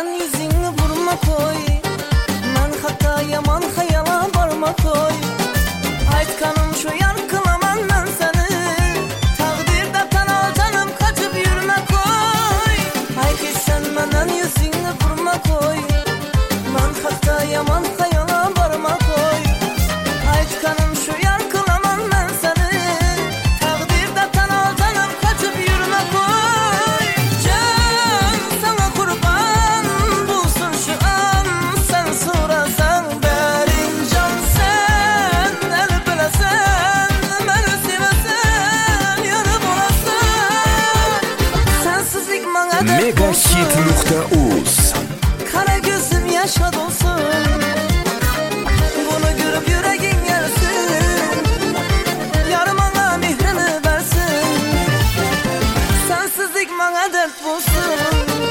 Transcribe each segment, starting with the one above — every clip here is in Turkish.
yüzünü vurma koy. Men hatta yaman hayala barma koy. Aytkanım şu yarkılaman men seni. Takdirde tanal canım kaçıp yürüme koy. Ay ki sen menen yüzünü vurma koy. Men hatta yaman hayala barma koy. Aytkanım şu yarkılaman men seni. Takdirde tanal canım kaçıp yürüme koy. Can sana kurban bulsun şu an. Sen sorasan berin can sen. El bilesen, beni sevesen, yarım olasan. Sensizlik bana dert olsun. Megahit.uz Kara gözüm yaşa dolsun. Bunu görüp yüreğin yersin. Yarım ana mihrini versin. Sensizlik bana dert bulsun.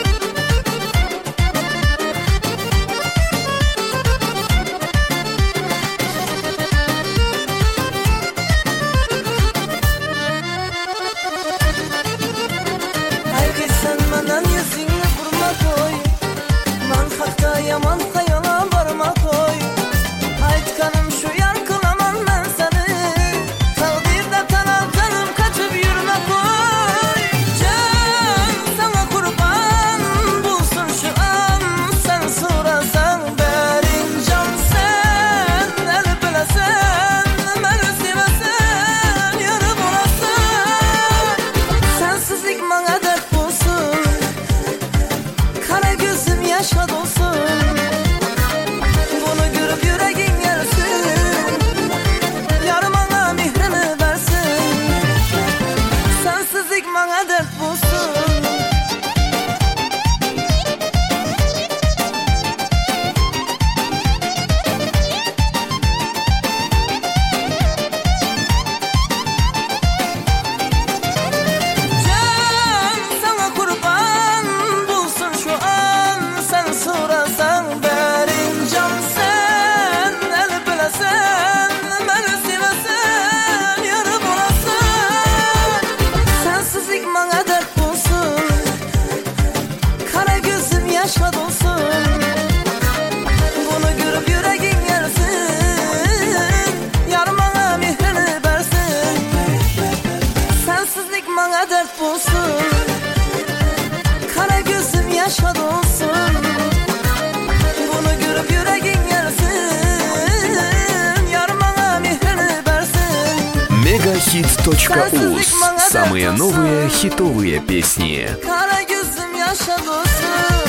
Ay ki sen menen yüzünü vurma koy. Man hakta yaman hayala barma koy. Aytkanım şu yarkılaman men seni. Takdirde tanal canım kaçıp yürüme koy. Can sana kurban bulsun şu an. Sen sorasan berin can sen. El bilesen, beni sevesen, yarım olasan. Sensizlik bana dert bulsun. Kara gözüm yaşa dolsun. Bunu görüp yüreğin yersin. Yarım ana mihrini versin. Sensizlik bana dert bulsun. Can sana kurban bulsun şu an. Sen sorasan berin can sen. El bilesen, beni sevesen, yarım olasan. Sensizlik bana dert bulsun. Kara gözüm yaşa dolsun. Bunu görüp yüreğin yersin. Yarım ana mihrini versin. Sensizlik bana dert bulsun. Kara gözüm yaşa dolsun. Bunu görüp yüreğin yersin. Yarım ana mihrini versin. Megahit.uz. Самые новые хитовые песни. Kara gözüm yaşa dolsun.